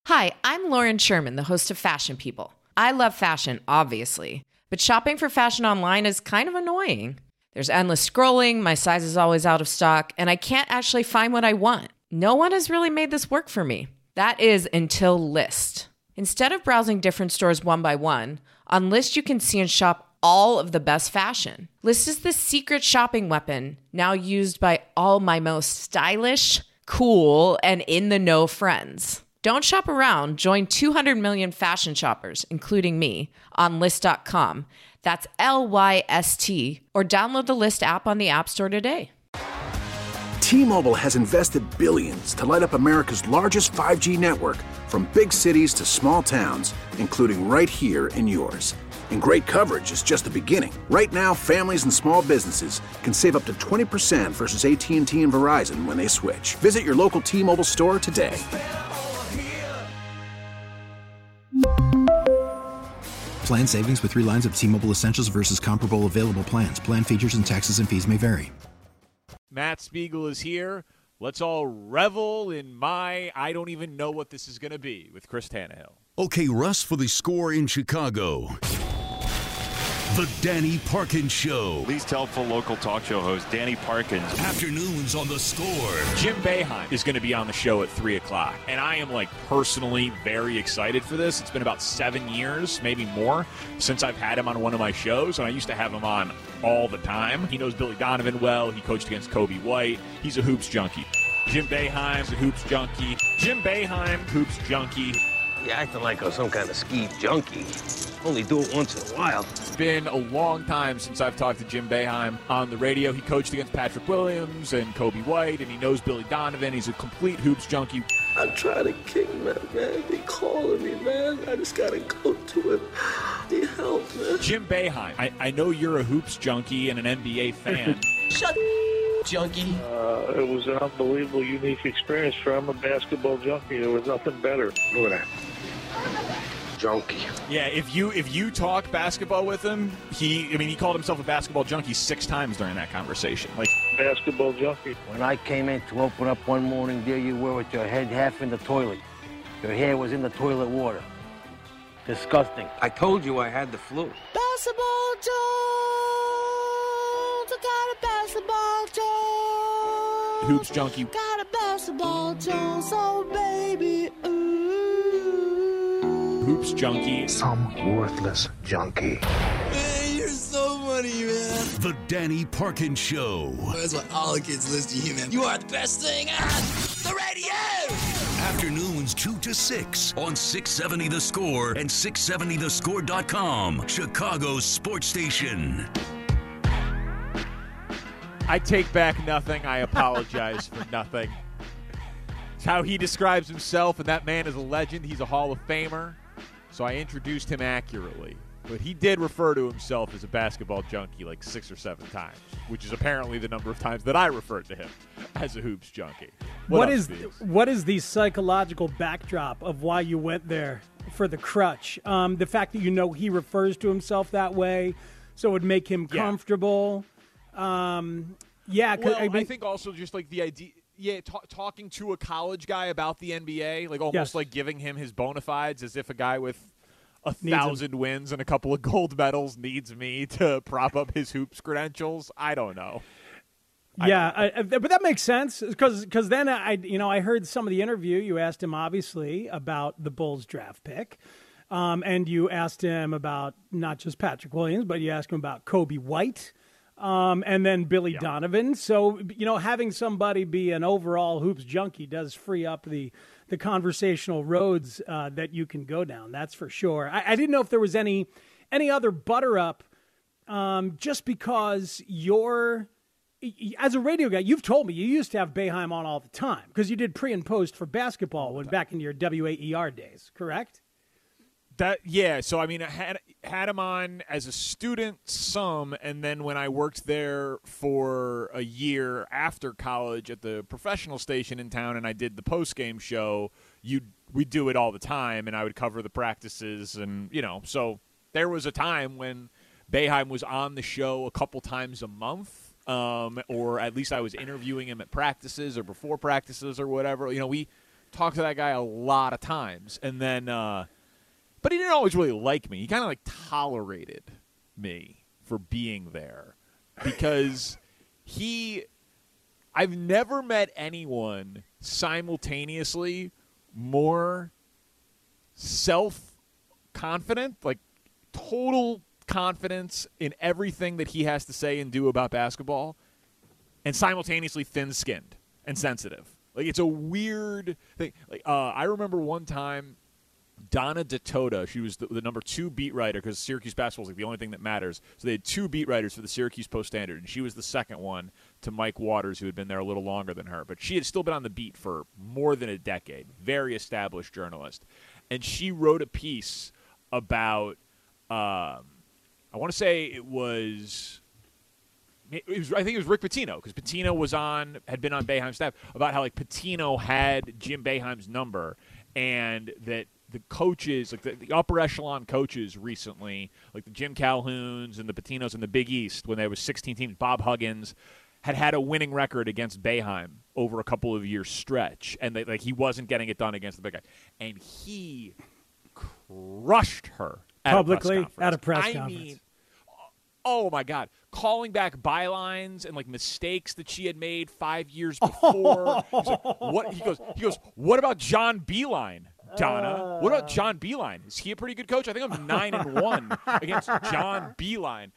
Hi, I'm Lauren Sherman, the host of Fashion People. I love fashion, obviously, but shopping for fashion online is kind of annoying. There's endless scrolling, my size is always out of stock, and I can't actually find what I want. No one has really made this work for me. That is until Lyst. Instead of browsing different stores one by one, on Lyst you can see and shop all of the best fashion. Lyst is the secret shopping weapon, now used by all my most stylish, cool, and in-the-know friends. Don't shop around. Join 200 million fashion shoppers, including me, on Lyst.com. That's Lyst, or download the Lyst app on the App Store today. T-Mobile has invested billions to light up America's largest 5G network, from big cities to small towns, including right here in yours. And great coverage is just the beginning. Right now, families and small businesses can save up to 20% versus AT&T and Verizon when they switch. Visit your local T-Mobile store today. Plan savings with 3 lines of T-Mobile Essentials versus comparable available plans. Plan features and taxes and fees may vary. Matt Spiegel is here. Let's all revel in my I don't even know what this is going to be with Chris Tannehill. Okay, Russ, for the score in Chicago. The Danny Parkins Show. Least helpful local talk show host, Danny Parkins. Afternoons on the Score. Jim Boeheim is going to be on the show at 3 o'clock, and I am, personally very excited for this. It's been about 7 years, maybe more, since I've had him on one of my shows, and I used to have him on all the time. He knows Billy Donovan well. He coached against Kobe White. He's a hoops junkie. Jim Boeheim's a hoops junkie. Jim Boeheim, hoops junkie. You're acting like I'm some kind of ski junkie. Only do it once in a while. It's been a long time since I've talked to Jim Boeheim on the radio. He coached against Patrick Williams and Kobe White, and he knows Billy Donovan. He's a complete hoops junkie. I try to kick him out, man. They calling me, man. I just gotta go to him. Need help, man. Jim Boeheim, I know you're a hoops junkie and an NBA fan. Shut junkie. It was an unbelievable, unique experience for him, a basketball junkie. There was nothing better. Look at that. Junkie. Yeah, if you talk basketball with him, he called himself a basketball junkie 6 times during that conversation. Basketball junkie. When I came in to open up one morning, there you were with your head half in the toilet. Your hair was in the toilet water. Disgusting. I told you I had the flu. Basketball Jones, I got a basketball Jones. Hoops junkie. Got a basketball Jones, oh baby, ooh. Hoops junkie. Some worthless junkie. Man, you're so funny, man. The Danny Parkins Show. That's why all the kids listen to you, man. You are the best thing on the radio. Afternoons 2 to 6 on 670 The Score and 670thescore.com. Chicago's sports station. I take back nothing. I apologize for nothing. It's how he describes himself, and that man is a legend. He's a Hall of Famer. So I introduced him accurately. But he did refer to himself as a basketball junkie 6 or 7 times, which is apparently the number of times that I referred to him as a hoops junkie. What is the psychological backdrop of why you went there for the crutch? The fact that he refers to himself that way, so it would make him comfortable. I think also just the idea. Yeah, talking to a college guy about the NBA, almost giving him his bona fides as if a guy with 1,000 wins and a couple of gold medals needs me to prop up his hoops credentials. I don't know. But that makes sense because then I heard some of the interview. You asked him obviously about the Bulls draft pick, and you asked him about not just Patrick Williams, but you asked him about Kobe White. And then Billy Donovan. So, having somebody be an overall hoops junkie does free up the conversational roads that you can go down. That's for sure. I didn't know if there was any other butter up just because as a radio guy, you've told me you used to have Boeheim on all the time because you did pre and post for basketball when back in your WAER days, correct? So I had him on as a student and then when I worked there for a year after college at the professional station in town and I did the post-game show, we'd do it all the time and I would cover the practices and, so there was a time when Boeheim was on the show a couple times a month, or at least I was interviewing him at practices or before practices or whatever. talked to that guy a lot of times, and then, but he didn't always really like me. He kind of like tolerated me for being there because I've never met anyone simultaneously more self-confident, like total confidence in everything that he has to say and do about basketball, and simultaneously thin-skinned and sensitive. Like, it's a weird thing. Like, I remember one time, Donna DeToda, she was the number 2 beat writer because Syracuse basketball is like the only thing that matters. So they had 2 beat writers for the Syracuse Post-Standard, and she was the second one to Mike Waters, who had been there a little longer than her. But she had still been on the beat for more than a decade. Very established journalist. And she wrote a piece about, I want to say it was I think it was Rick Pitino, because Pitino had been on Boeheim's staff, about how like Pitino had Jim Boeheim's number, and that the coaches, like the upper echelon coaches recently, like the Jim Calhouns and the Patinos in the Big East, when there was 16 teams, Bob Huggins had a winning record against Boeheim over a couple of years stretch, and he wasn't getting it done against the big guy, and he crushed her publicly at a press conference. I mean, oh my God, calling back bylines and like mistakes that she had made 5 years before. He goes, what about John Beilein, Donna? What about John Beilein? Is he a pretty good coach? I think I'm 9-1 against John Beilein.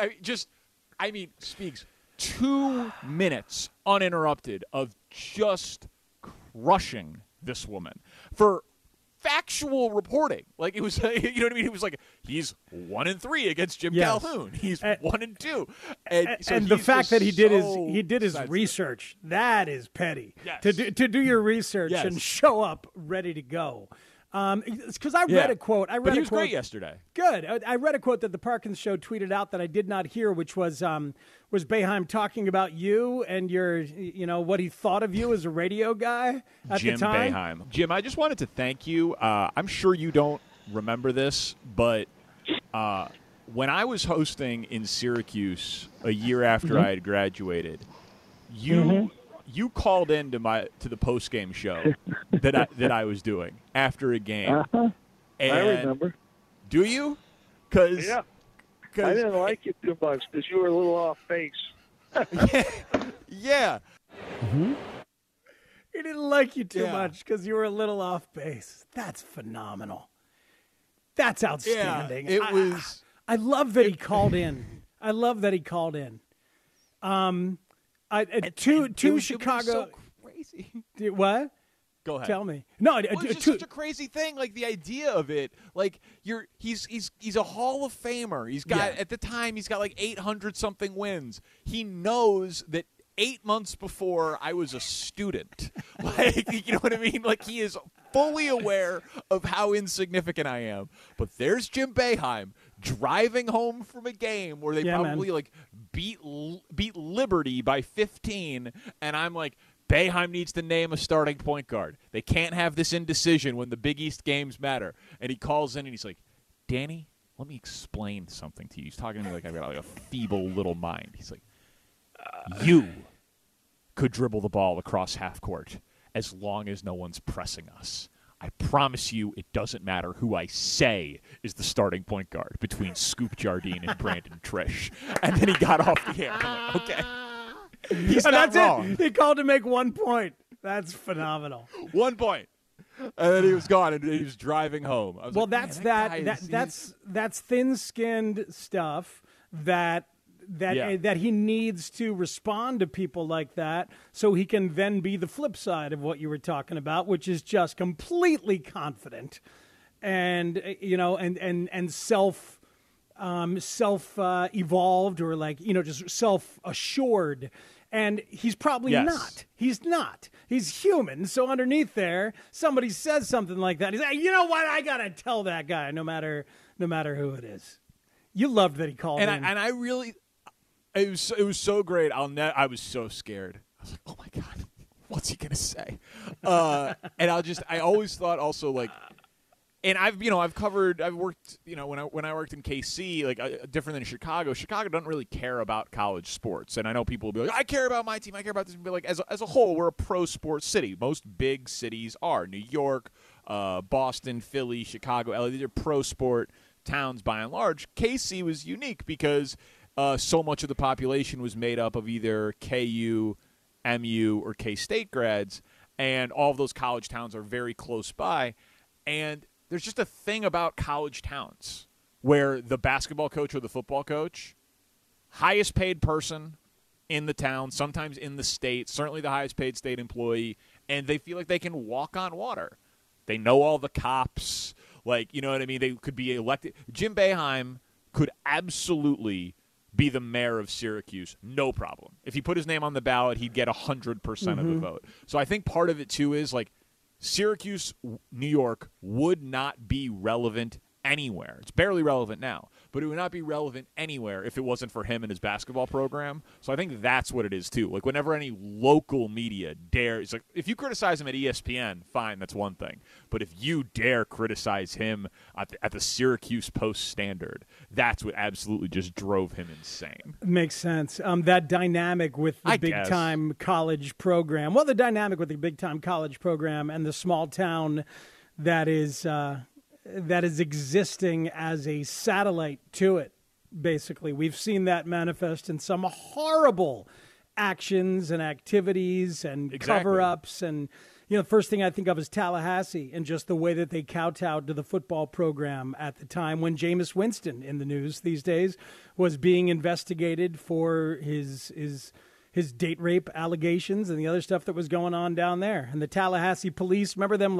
Speaks 2 minutes uninterrupted of just crushing this woman for factual reporting. Like, it was, you know what I mean? It was like, he's 1-3 against Jim Calhoun. He's 1-2. And the fact that he did his research, that is petty. Yes. To do your research and show up ready to go. Because I read a quote. But he was great yesterday. Good. I read a quote that the Parkins Show tweeted out that I did not hear, which was Boeheim talking about you and your, what he thought of you as a radio guy at Jim the time. Boeheim. Jim, I just wanted to thank you. I'm sure you don't remember this, but when I was hosting in Syracuse a year after I had graduated, you called in to the post-game show that I was doing after a game. And I remember. Do you? Cause I didn't like you too much because you were a little off base. Yeah. Mm-hmm. He didn't like you too much because you were a little off base. That's phenomenal. That's outstanding. Yeah, it was. I love that he called in. I love that he called in. To Chicago. So crazy. What? Go ahead. Tell me. No, it's just such a crazy thing. Like, the idea of it. Like, he's a Hall of Famer. He's got at the time he's got like 800 something wins. He knows that 8 months before I was a student. Like, you know what I mean? Like, he is fully aware of how insignificant I am. But there's Jim Boeheim driving home from a game where they probably beat Liberty by 15, and I'm like, Boeheim needs to name a starting point guard. They can't have this indecision when the Big East games matter. And he calls in and he's like, Danny, let me explain something to you. He's talking to me like I've got like a feeble little mind. He's like, you could dribble the ball across half court as long as no one's pressing us. I promise you it doesn't matter who I say is the starting point guard between Scoop Jardine and Brandon Trish. And then he got off the air. I'm like, okay. He's not wrong. He called to make 1 point. That's phenomenal. 1 point. And then he was gone, and he was driving home. I was that's thin-skinned stuff that he needs to respond to people like that, so he can then be the flip side of what you were talking about, which is just completely confident and and self evolved, or just self-assured. And he's probably not. He's not. He's human. So underneath there, somebody says something like that. He's like, you know what? I gotta tell that guy, no matter who it is. You loved that he called in. And I really, it was so great. I was so scared. I was like, oh my God, what's he gonna say? And I always thought also, like, And I've worked, when I worked in KC, like different than Chicago. Chicago doesn't really care about college sports. And I know people will be like, I care about my team, I care about this. But like as a whole, we're a pro sports city. Most big cities are. New York, Boston, Philly, Chicago, LA. These are pro sport towns by and large. KC was unique because so much of the population was made up of either KU, MU, or K-State grads. And all of those college towns are very close by. And there's just a thing about college towns where the basketball coach or the football coach, highest paid person in the town, sometimes in the state, certainly the highest paid state employee, and they feel like they can walk on water. They know all the cops. Like, you know what I mean? They could be elected. Jim Boeheim could absolutely be the mayor of Syracuse, no problem. If he put his name on the ballot, he'd get 100% of the vote. So I think part of it, too, is like, Syracuse, New York would not be relevant anywhere. It's barely relevant now, but it would not be relevant anywhere if it wasn't for him and his basketball program. So I think that's what it is, too. Like, whenever any local media dares, like, if you criticize him at ESPN, fine, that's one thing. But if you dare criticize him at the Syracuse Post-Standard, that's what absolutely just drove him insane. Makes sense. That dynamic with the big-time college program. Well, the dynamic with the big-time college program and the small town that is existing as a satellite to it, basically. We've seen that manifest in some horrible actions and activities and cover-ups. And, the first thing I think of is Tallahassee and just the way that they kowtowed to the football program at the time when Jameis Winston, in the news these days, was being investigated for his date rape allegations and the other stuff that was going on down there. And the Tallahassee police, remember them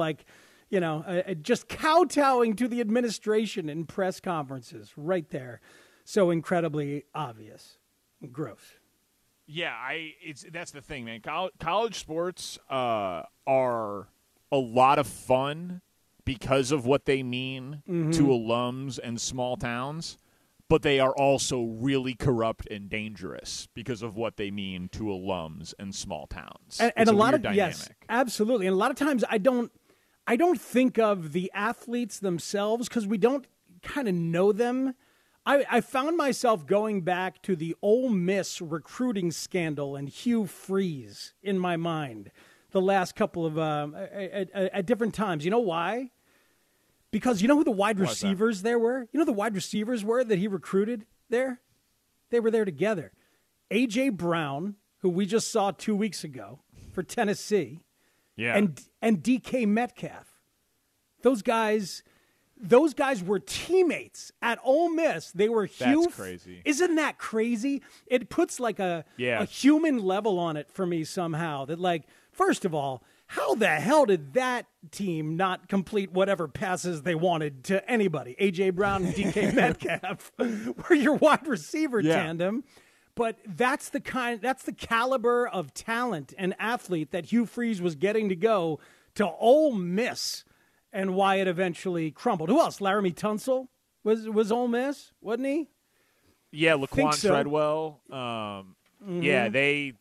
just kowtowing to the administration in press conferences right there. So incredibly obvious and gross. Yeah, that's the thing, man. College sports are a lot of fun because of what they mean to alums and small towns, but they are also really corrupt and dangerous because of what they mean to alums and small towns. And a lot of dynamic. Yes, absolutely. And a lot of times I don't think of the athletes themselves because we don't kind of know them. I found myself going back to the Ole Miss recruiting scandal and Hugh Freeze in my mind the last couple of at different times. You know why? Because you know who the wide receivers there were? You know the wide receivers were that he recruited there? They were there together. A.J. Brown, who we just saw 2 weeks ago for Tennessee, and DK Metcalf. Those guys were teammates at Ole Miss. They were huge. That's crazy. Isn't that crazy? It puts like a human level on it for me somehow. That, like, first of all, how the hell did that team not complete whatever passes they wanted to anybody? A.J. Brown and DK Metcalf were your wide receiver tandem. But that's the caliber of talent and athlete that Hugh Freeze was getting to go to Ole Miss, and why it eventually crumbled. Who else? Laramie Tunsil was Ole Miss, wasn't he? Yeah, Laquan Treadwell. Yeah, they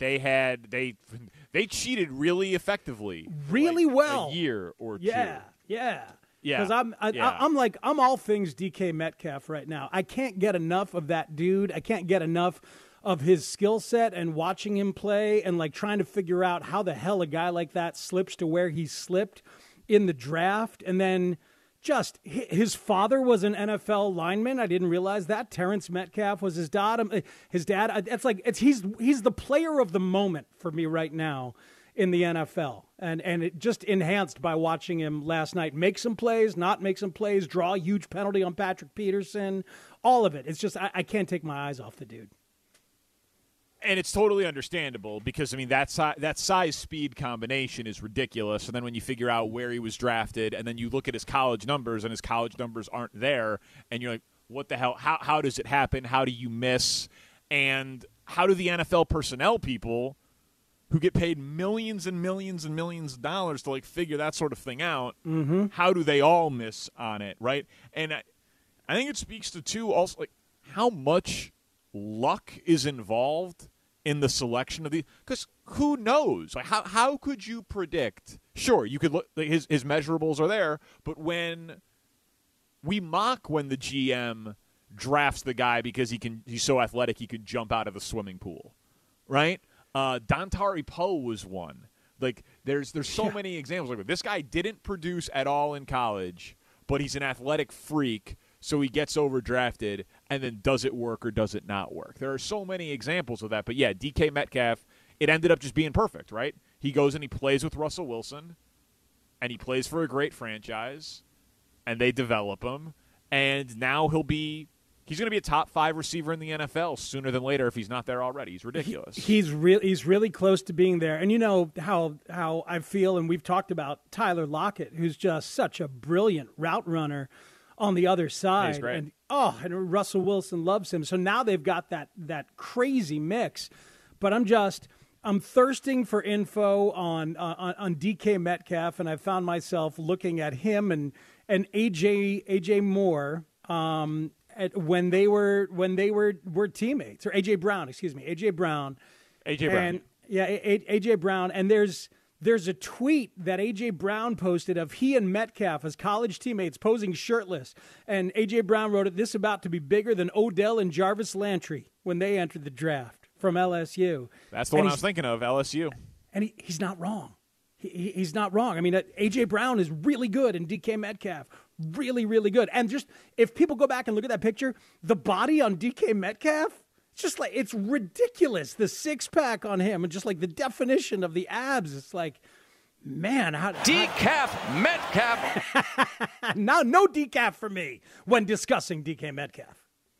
cheated really effectively, really well, a year or two. Yeah. Because I'm all things DK Metcalf right now. I can't get enough of that dude. I can't get enough of his skill set and watching him play and like trying to figure out how the hell a guy like that slips to where he slipped in the draft. And then just his father was an NFL lineman. I didn't realize that. Terrence Metcalf was his dad. He's the player of the moment for me right now in the NFL. And it just enhanced by watching him last night make some plays, not make some plays, draw a huge penalty on Patrick Peterson, all of it. It's just I can't take my eyes off the dude. And it's totally understandable because, I mean, that size-speed combination is ridiculous. And then when you figure out where he was drafted and then you look at his college numbers and his college numbers aren't there, and you're like, what the hell? How does it happen? How do you miss? And how do the NFL personnel people who get paid millions and millions and millions of dollars to, like, figure that sort of thing out, how do they all miss on it, right? And I think it speaks to, too, also, like, how much luck is involved in the selection of these, because who knows? Like, how could you predict? Sure, you could look. His measurables are there, but when we mock when the GM drafts the guy because he's so athletic he can jump out of the swimming pool, right? Dontari Poe was one. Like there's so many examples like that. This guy didn't produce at all in college, but he's an athletic freak, so he gets overdrafted, and then does it work or does it not work? There are so many examples of that. But yeah, DK Metcalf, it ended up just being perfect, right? He goes and he plays with Russell Wilson, and he plays for a great franchise, and they develop him, and now he's going to be a top 5 receiver in the NFL sooner than later if he's not there already. He's ridiculous. He's really close to being there. And you know how I feel, and we've talked about Tyler Lockett, who's just such a brilliant route runner on the other side. He's great. And Russell Wilson loves him. So now they've got that crazy mix. But I'm thirsting for info on DK Metcalf, and I found myself looking at him and AJ Moore when they were teammates, or AJ Brown, AJ Brown. AJ Brown. And there's a tweet that AJ Brown posted of he and Metcalf as college teammates posing shirtless, and AJ Brown wrote this about to be bigger than Odell and Jarvis Landry when they entered the draft from LSU. That's the one I was thinking of, LSU. And he's not wrong. He's not wrong. I mean, A.J. Brown is really good, and DK Metcalf, really, really good. And just if people go back and look at that picture, the body on DK Metcalf, it's just like, it's ridiculous. The six-pack on him and just like the definition of the abs. It's like, man. Decaf Metcalf. No decaf for me when discussing DK Metcalf.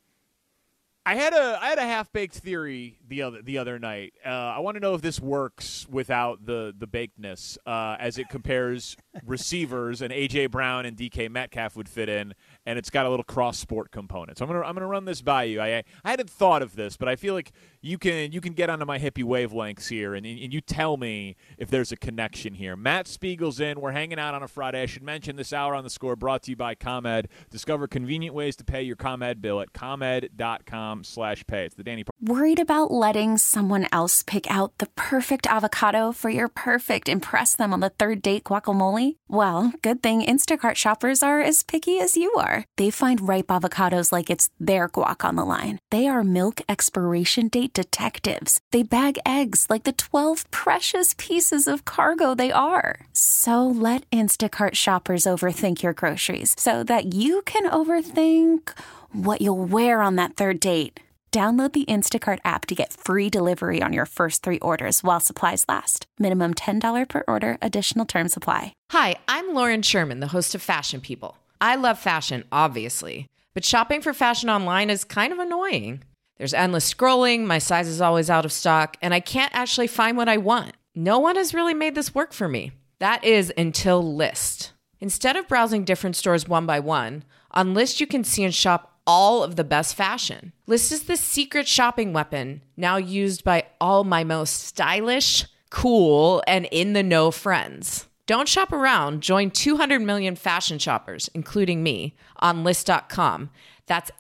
I had a half-baked theory the other night. I want to know if this works without the bakedness as it compares receivers, and A.J. Brown and DK Metcalf would fit in, and it's got a little cross-sport component. So I'm gonna run this by you. I hadn't thought of this, but I feel like you can get onto my hippie wavelengths here, and you tell me if there's a connection here. Matt Spiegel's in. We're hanging out on a Friday. I should mention this hour on The Score brought to you by ComEd. Discover convenient ways to pay your ComEd bill at ComEd.com/pay. It's the Danny. Worried about letting someone else pick out the perfect avocado for your perfect impress them on the third date guacamole? Well, good thing Instacart shoppers are as picky as you are. They find ripe avocados like it's their guac on the line. They are milk expiration date detectives. They bag eggs like the 12 precious pieces of cargo they are. So let Instacart shoppers overthink your groceries so that you can overthink what you'll wear on that third date. Download the Instacart app to get free delivery on your first 3 orders while supplies last. Minimum $10 per order. Additional terms apply. Hi, I'm Lauren Sherman, the host of Fashion People. I love fashion, obviously, but shopping for fashion online is kind of annoying. There's endless scrolling, my size is always out of stock, and I can't actually find what I want. No one has really made this work for me. That is until Lyst. Instead of browsing different stores one by one, on Lyst you can see and shop all of the best fashion. Lyst is the secret shopping weapon now used by all my most stylish, cool, and in-the-know friends. Don't shop around. Join 200 million fashion shoppers, including me, on Lyst.com. That's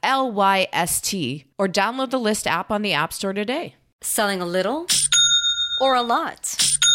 LYST. Or download the Lyst app on the App Store today. Selling a little or a lot?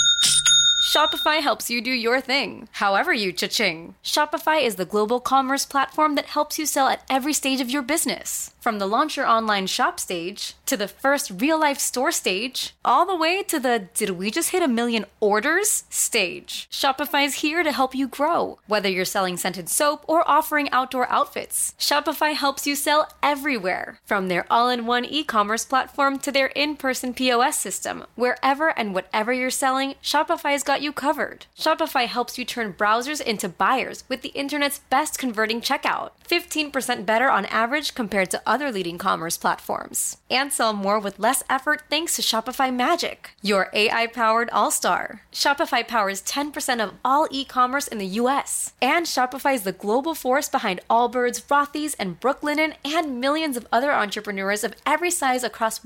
Shopify helps you do your thing, however you cha-ching. Shopify is the global commerce platform that helps you sell at every stage of your business. From the launch your online shop stage, to the first real-life store stage, all the way to the did we just hit 1 million orders stage. Shopify's here to help you grow. Whether you're selling scented soap or offering outdoor outfits, Shopify helps you sell everywhere. From their all-in-one e-commerce platform to their in-person POS system, wherever and whatever you're selling, Shopify's got you covered. Shopify helps you turn browsers into buyers with the internet's best converting checkout. 15% better on average compared to other leading commerce platforms. And sell more with less effort thanks to Shopify Magic, your AI-powered all-star. Shopify powers 10% of all e-commerce in the U.S. And Shopify is the global force behind Allbirds, Rothy's, and Brooklinen, and millions of other entrepreneurs of every size across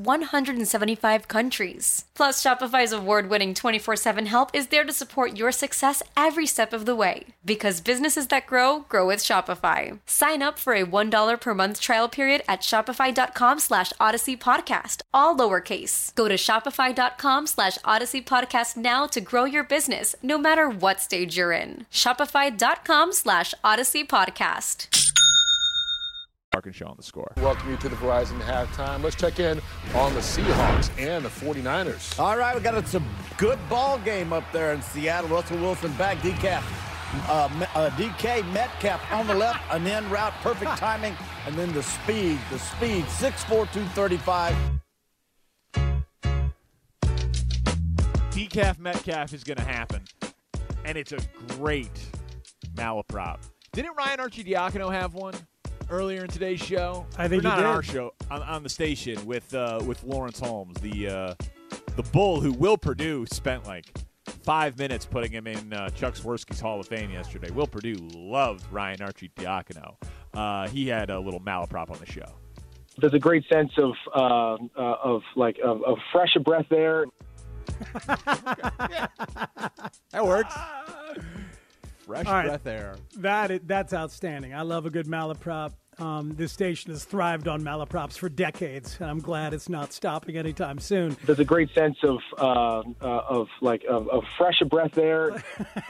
175 countries. Plus, Shopify's award-winning 24/7 help is there to support your success every step of the way. Because businesses that grow, grow with Shopify. Sign up for a $1 per month trial period at shopify.com/Odyssey Podcast, all lowercase. Go to shopify.com/Odyssey Podcast now to grow your business, no matter what stage you're in. Shopify.com/Odyssey Podcast. Parkin Show on The Score. Welcome you to the Verizon halftime. Let's check in on the Seahawks and the 49ers. All right, we got a good ball game up there in Seattle. Russell Wilson back, DK Metcalf on the left, an end route, perfect timing, and then the speed, 6'4", 235. DK Metcalf is going to happen, and it's a great malaprop. Didn't Ryan Arcidiacono have one earlier in today's show? I think not he did. On our show, on the station with Lawrence Holmes, the Bull who Will Perdue spent like 5 minutes putting him in Chuck Swirsky's Hall of Fame yesterday. Will Perdue loved Ryan Arcidiacono. He had a little malaprop on the show. There's a great sense of fresh breath there. That works. Fresh All right. breath air. That's outstanding. I love a good malaprop. This station has thrived on malaprops for decades, and I'm glad it's not stopping anytime soon. There's a great sense of fresh breath there.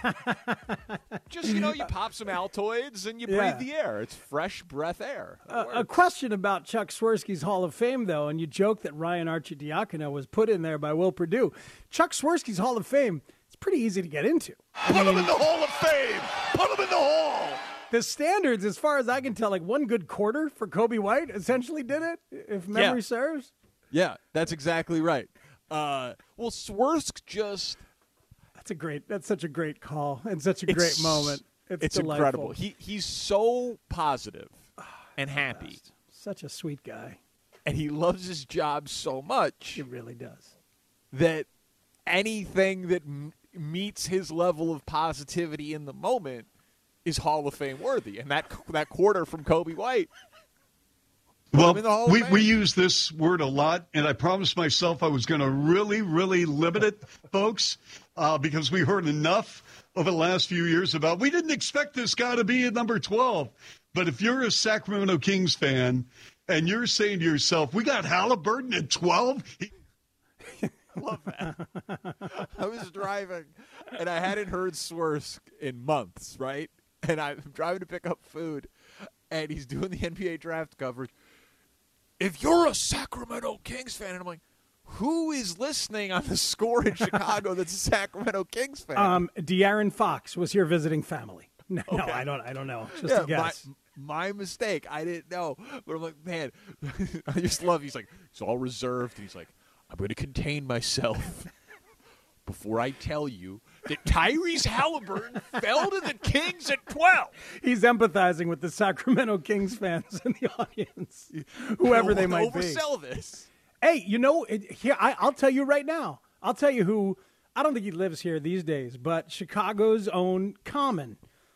Just, you pop some Altoids and you breathe the air. It's fresh breath air. A question about Chuck Swirsky's Hall of Fame, though, and you joke that Ryan Arcidiacono was put in there by Will Perdue. Chuck Swirsky's Hall of Fame, it's pretty easy to get into. Put him in the Hall of Fame! Put him in the Hall! The standards, as far as I can tell, like one good quarter for Kobe White essentially did it, if memory serves. Yeah, that's exactly right. Swersk just... That's such a great call and such a great moment. It's delightful. Incredible. He's so positive and happy. Such a sweet guy. And he loves his job so much. He really does. That anything that meets his level of positivity in the moment is Hall of Fame worthy. And that quarter from Kobe White. Well, we use this word a lot, and I promised myself I was going to really, really limit it, folks, because we heard enough over the last few years about we didn't expect this guy to be at number 12. But if you're a Sacramento Kings fan and you're saying to yourself, we got Halliburton at 12? I love that. I was driving, and I hadn't heard Swersk in months, right? And I'm driving to pick up food, and he's doing the NBA draft coverage. If you're a Sacramento Kings fan, and I'm like, who is listening on The Score in Chicago that's a Sacramento Kings fan? De'Aaron Fox was here visiting family. No, I don't know. Just a guess. My mistake. I didn't know. But I'm like, man, I just love. He's like, he's all reserved. And he's like, I'm going to contain myself before I tell you that Tyrese Halliburton fell to the Kings at 12. He's empathizing with the Sacramento Kings fans in the audience, whoever they might be. Oversell this. Hey, I'll tell you right now. I'll tell you who. I don't think he lives here these days, but Chicago's own Common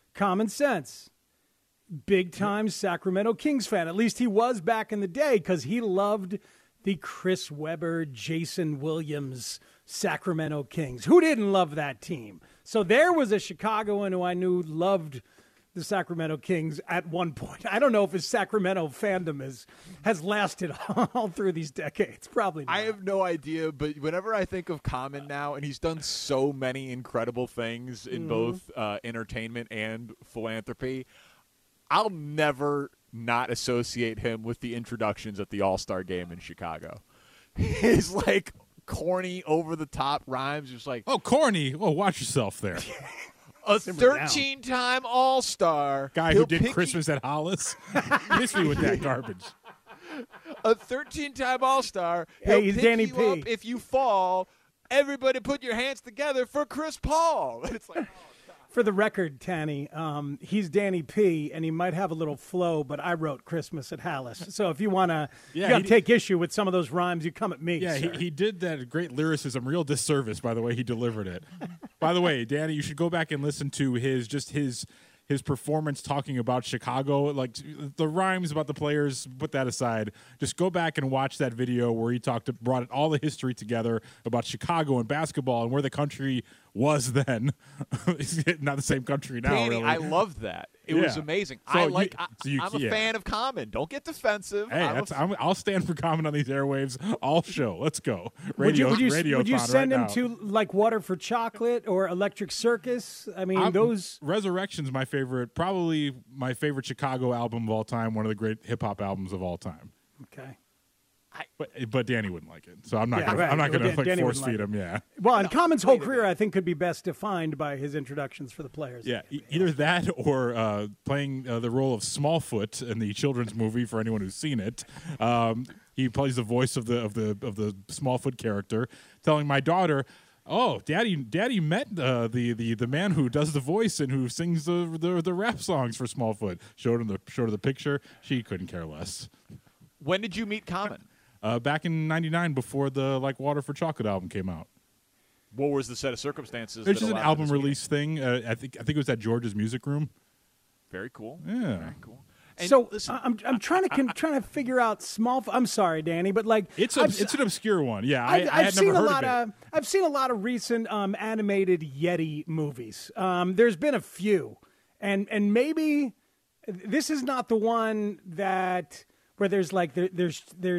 Sense, big-time Sacramento Kings fan. At least he was back in the day because he loved the Chris Webber, Jason Williams Sacramento Kings. Who didn't love that team? So there was a Chicagoan who I knew loved the Sacramento Kings at one point. I don't know if his Sacramento fandom has lasted all through these decades. Probably not. I have no idea, but whenever I think of Common now, and he's done so many incredible things in both entertainment and philanthropy, I'll never not associate him with the introductions at the All-Star game in Chicago. His, corny, over-the-top rhymes, just like... Oh, corny. Oh, watch yourself there. A 13-time All-Star. Guy who did Christmas at Hollis. Miss me with that garbage. A 13-time All-Star. Hey, He'll he's pick Danny you P. up if you fall. Everybody put your hands together for Chris Paul. It's like... For the record, Tanny, he's Danny P, and he might have a little flow, but I wrote Christmas at Hallis. So if you want to take issue with some of those rhymes, you come at me. Yeah, he did that great lyricism, real disservice by the way he delivered it. By the way, Danny, you should go back and listen to his performance talking about Chicago, like the rhymes about the players, put that aside. Just go back and watch that video where he brought all the history together about Chicago and basketball and where the country was then. Not the same country now, Danny, really. I loved that. It was amazing. So I'm a yeah. fan of Common. Don't get defensive. Hey, I'll stand for Common on these airwaves all show. Let's go. Would you send him to like Water for Chocolate or Electric Circus? I mean, those Resurrection's my favorite, probably my favorite Chicago album of all time. One of the great hip hop albums of all time. Okay. But Danny wouldn't like it, so I'm not going to force feed him. Yeah. Well, and Common's whole career, I think, could be best defined by his introductions for the players. Yeah, either that or playing the role of Smallfoot in the children's movie. For anyone who's seen it, he plays the voice of the Smallfoot character, telling my daughter, "Oh, Daddy met the man who does the voice and who sings the rap songs for Smallfoot." Showed her the picture. She couldn't care less. When did you meet Common? Back in '99, before the Water for Chocolate album came out. What was the set of circumstances? It's just an album release thing. I think it was at George's Music Room. Very cool. Yeah. Very cool. And so listen, I'm trying to figure out I'm sorry, Danny, but like it's an obscure one. Yeah, I I've had seen never a heard lot of it. I've seen a lot of recent animated Yeti movies. There's been a few, and maybe this is not the one that. Where there's like there's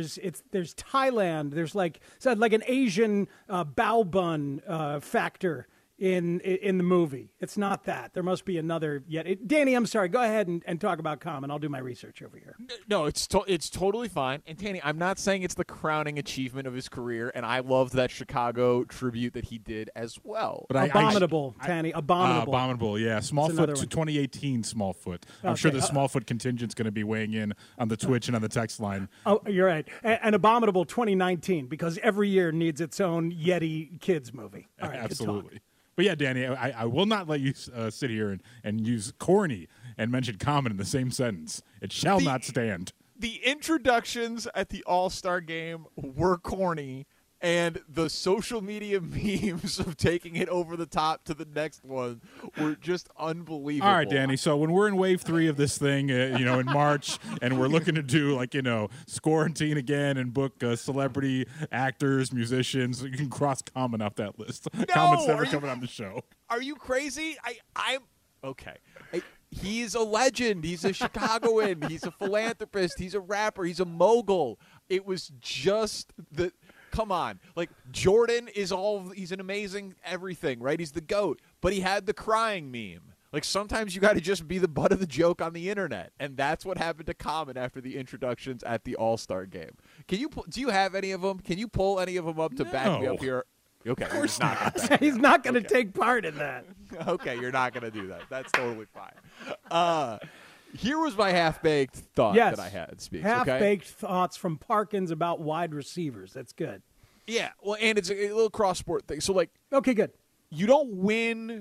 Thailand. There's like an Asian bao bun factor in the movie. It's not that. There must be another yet. Danny, I'm sorry. Go ahead and talk about Common. I'll do my research over here. No, it's totally fine. And Danny, I'm not saying it's the crowning achievement of his career, and I loved that Chicago tribute that he did as well. But abominable, Danny. Abominable. Abominable, yeah. Smallfoot 2018 Smallfoot. I'm sure the Smallfoot contingent's going to be weighing in on the Twitch and on the text line. Oh, you're right. And Abominable 2019, because every year needs its own Yeti kids movie. All right, absolutely. But yeah, Danny, I will not let you sit here and use corny and mention Common in the same sentence. It shall not stand. The introductions at the All-Star game were corny, and the social media memes of taking it over the top to the next one were just unbelievable. All right, Danny. So when we're in wave 3 of this thing, in March, and we're looking to do Scorantine again and book celebrity actors, musicians, you can cross Common off that list. No, Common's never coming on the show. Are you crazy? I'm okay. He's a legend. He's a Chicagoan. He's a philanthropist. He's a rapper. He's a mogul. It was just the. Come on. Jordan he's an amazing everything, right? He's the GOAT. But he had the crying meme. Sometimes you got to just be the butt of the joke on the internet. And that's what happened to Common after the introductions at the All-Star game. Do you have any of them? Can you pull any of them up to back me up here? Okay. Of course not. He's not going to take part in that. Okay, you're not going to do that. That's totally fine. Here was my half-baked thought that I had. Half-baked thoughts from Parkins about wide receivers. That's good. Yeah, well, and it's a little cross-sport thing. So, okay, good. You don't win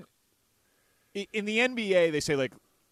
in the NBA. They say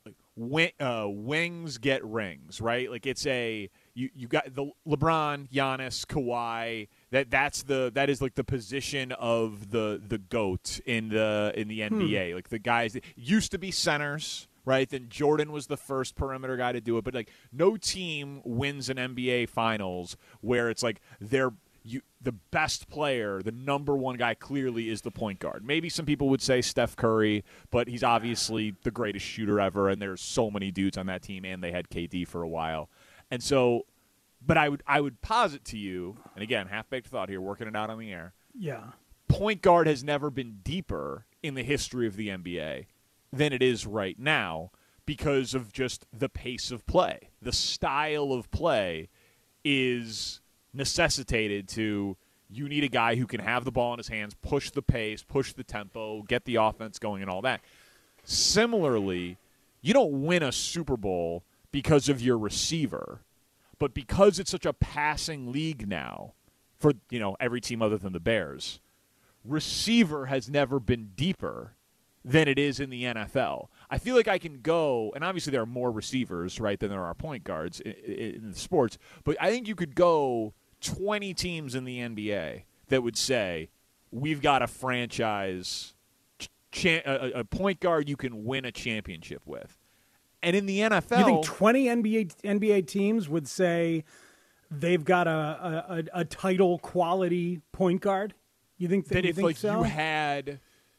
wings get rings, right? It's you got the LeBron, Giannis, Kawhi. That is the position of the GOAT in the NBA. The guys that used to be centers. Right, then Jordan was the first perimeter guy to do it, but no team wins an NBA Finals where it's the best player, the number one guy clearly is the point guard. Maybe some people would say Steph Curry, but he's obviously the greatest shooter ever, and there's so many dudes on that team, and they had KD for a while, and so. But I would posit to you, and again, half-baked thought here, working it out on the air. Yeah, point guard has never been deeper in the history of the NBA than it is right now because of just the pace of play. The style of play is necessitated to you need a guy who can have the ball in his hands, push the pace, push the tempo, get the offense going and all that. Similarly, you don't win a Super Bowl because of your receiver, but because it's such a passing league now for every team other than the Bears, receiver has never been deeper than it is in the NFL. I feel like I can go, and obviously there are more receivers, right, than there are point guards in the sports, but I think you could go 20 teams in the NBA that would say, we've got a franchise, a point guard you can win a championship with. And in the NFL... You think 20 NBA teams would say they've got a title quality point guard? You think that if so? you had...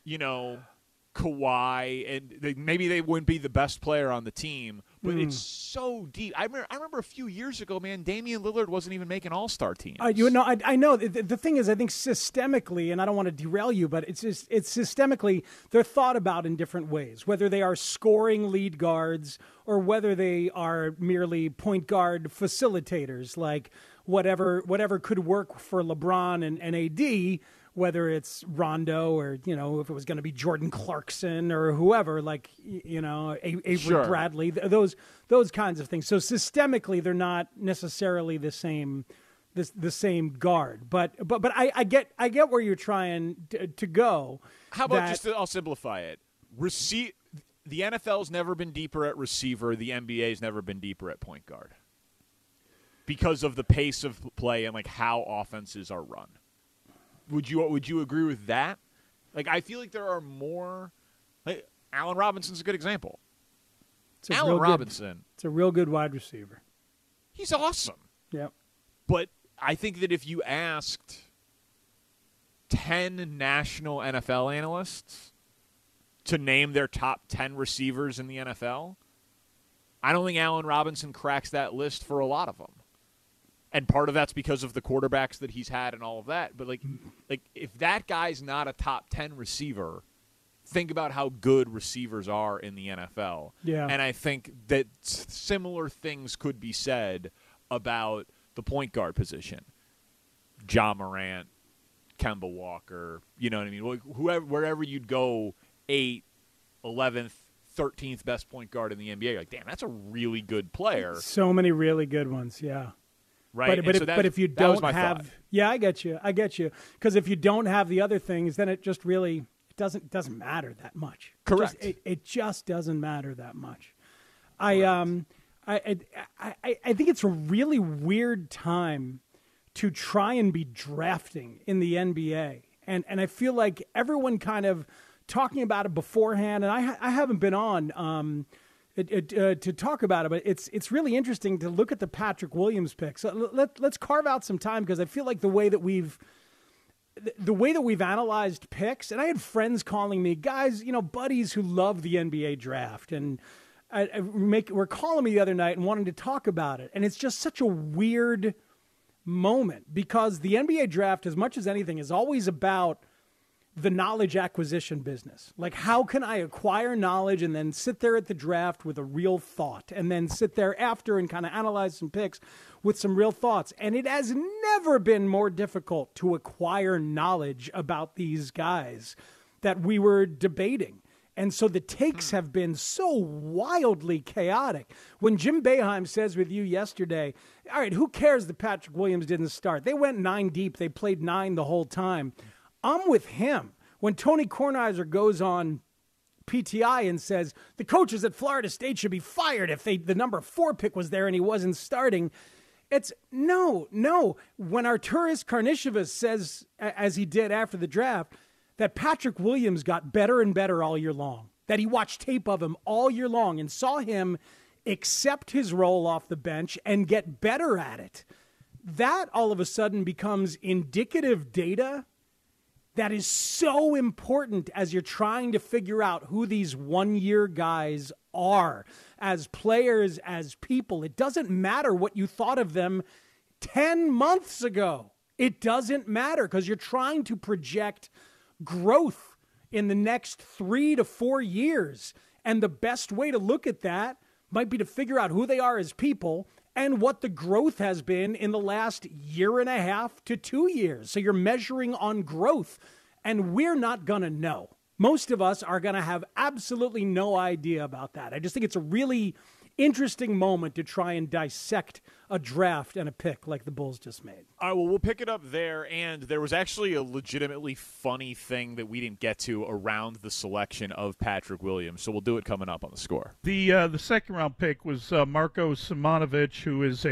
Kawhi, and maybe they wouldn't be the best player on the team, but it's so deep. I remember a few years ago, man, Damian Lillard wasn't even making all-star teams. I know. The thing is, I think systemically, and I don't want to derail you, but it's systemically, they're thought about in different ways, whether they are scoring lead guards or whether they are merely point guard facilitators, like whatever could work for LeBron and AD, whether it's Rondo or, if it was going to be Jordan Clarkson or whoever, like, Avery Bradley, those kinds of things. So systemically, they're not necessarily the same guard. But I get where you're trying to go. How about I'll simplify it. The NFL's never been deeper at receiver. The NBA's never been deeper at point guard because of the pace of play and, like, how offenses are run. Would you agree with that? Like, I feel like there are more. Like, Allen Robinson's a good example. Allen Robinson. It's a real good wide receiver. He's awesome. Yep. But I think that if you asked 10 national NFL analysts to name their top 10 receivers in the NFL, I don't think Allen Robinson cracks that list for a lot of them. And part of that's because of the quarterbacks that he's had and all of that. But, like if that guy's not a top 10 receiver, think about how good receivers are in the NFL. Yeah. And I think that similar things could be said about the point guard position. Ja Morant, Kemba Walker, you know what I mean? Wherever you'd go, 8th, 11th, 13th best point guard in the NBA. Like, damn, that's a really good player. So many really good ones, yeah. Right. But if you don't have, yeah, I get you. Because if you don't have the other things, then it just really doesn't matter that much. Correct. It just doesn't matter that much. I think it's a really weird time to try and be drafting in the NBA, and I feel like everyone kind of talking about it beforehand, and I haven't been on. To talk about it, but it's really interesting to look at the Patrick Williams pick. So let's carve out some time, because I feel like the way that we've analyzed picks, and I had friends calling me, guys, buddies who love the NBA draft, and were calling me the other night and wanting to talk about it, and it's just such a weird moment, because the NBA draft, as much as anything, is always about the knowledge acquisition business. Like, how can I acquire knowledge and then sit there at the draft with a real thought, and then sit there after and kind of analyze some picks with some real thoughts. And it has never been more difficult to acquire knowledge about these guys that we were debating. And so the takes have been so wildly chaotic. When Jim Boeheim says with you yesterday, all right, who cares that Patrick Williams didn't start? They went 9 deep. They played 9 the whole time. I'm with him. When Tony Kornheiser goes on PTI and says the coaches at Florida State should be fired if the number 4 pick was there and he wasn't starting, it's no. When Arturas Karnisovas says, as he did after the draft, that Patrick Williams got better and better all year long, that he watched tape of him all year long and saw him accept his role off the bench and get better at it, that all of a sudden becomes indicative data that is so important as you're trying to figure out who these one-year guys are as players, as people. It doesn't matter what you thought of them 10 months ago. It doesn't matter, because you're trying to project growth in the next 3 to 4 years. And the best way to look at that might be to figure out who they are as people and what the growth has been in the last 1.5 to 2 years. So you're measuring on growth, and we're not going to know. Most of us are going to have absolutely no idea about that. I just think it's a really interesting moment to try and dissect a draft and a pick like the Bulls just made. All right, well, we'll pick it up there, and there was actually a legitimately funny thing that we didn't get to around the selection of Patrick Williams, so we'll do it coming up on the Score. The second-round pick was Marko Simonovic, who is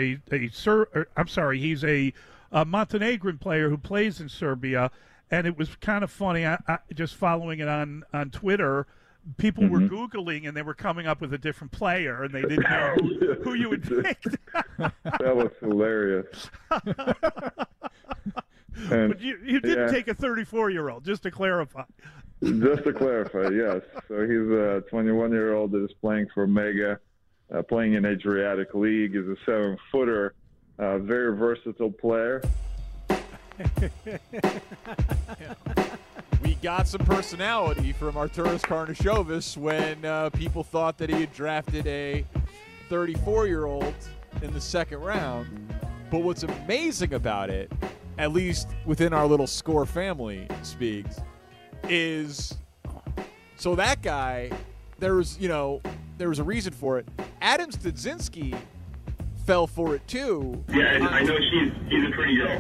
he's a Montenegrin player who plays in Serbia, and it was kind of funny. I just following it on Twitter, people were Googling, and they were coming up with a different player, and they didn't know who you had picked. That was hilarious. But you didn't take a 34-year-old, just to clarify. Just to clarify, yes. So he's a 21-year-old that is playing for Mega, playing in Adriatic League. He's a 7-footer, very versatile player. We got some personality from Arturas Karnisovas when people thought that he had drafted a 34-year-old in the second round. But what's amazing about it, at least within our little Score family speaks, is so that guy, there was a reason for it. Adam Studzinski fell for it too. Yeah, I know he's a pretty girl.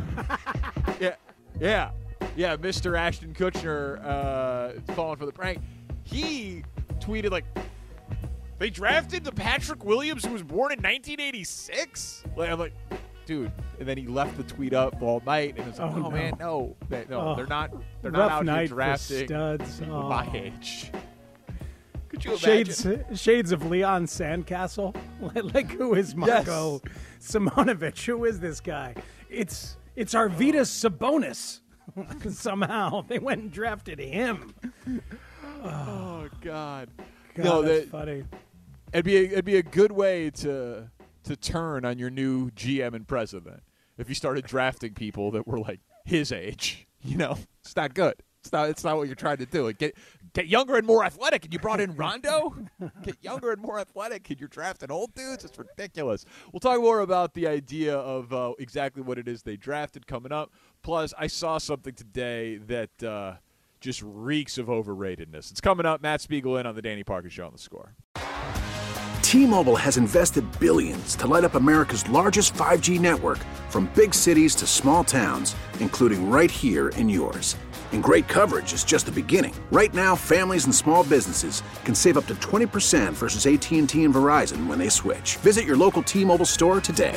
Yeah, Mr. Ashton Kutcher falling for the prank. He tweeted like, they drafted the Patrick Williams who was born in 1986? I'm like, dude. And then he left the tweet up all night, and it's like, no. Man, no, they're not out here drafting my age. Could you imagine? Shades of Leon Sandcastle? Like, who is Marko Simonovic? Who is this guy? It's Arvydas Sabonis. Somehow they went and drafted him. Oh God! That's funny. It'd be a good way to turn on your new GM and president if you started drafting people that were like his age. It's not good. It's not what you're trying to do. Get younger and more athletic, and you brought in Rondo. Get younger and more athletic, and you're drafting old dudes. It's ridiculous. We'll talk more about the idea of exactly what it is they drafted coming up. Plus, I saw something today that just reeks of overratedness. It's coming up. Matt Spiegel in on the Danny Parker Show on The Score. T-Mobile has invested billions to light up America's largest 5G network, from big cities to small towns, including right here in yours. And great coverage is just the beginning. Right now, families and small businesses can save up to 20% versus AT&T and Verizon when they switch. Visit your local T-Mobile store today.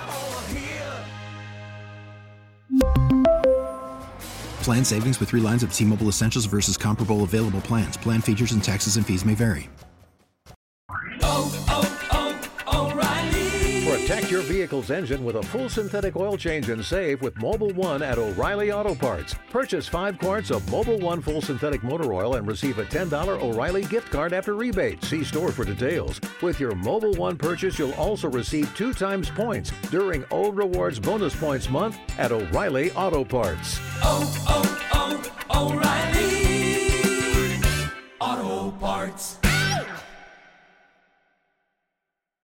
Plan savings with 3 lines of T-Mobile Essentials versus comparable available plans. Plan features and taxes and fees may vary. O'Reilly. Protect your vehicle's engine with a full synthetic oil change and save with Mobil 1 at O'Reilly Auto Parts. Purchase 5 quarts of Mobil 1 full synthetic motor oil and receive a $10 O'Reilly gift card after rebate. See store for details. With your Mobil 1 purchase, you'll also receive 2 times points during O Rewards Bonus Points Month at O'Reilly Auto Parts. O'Reilly Auto Parts.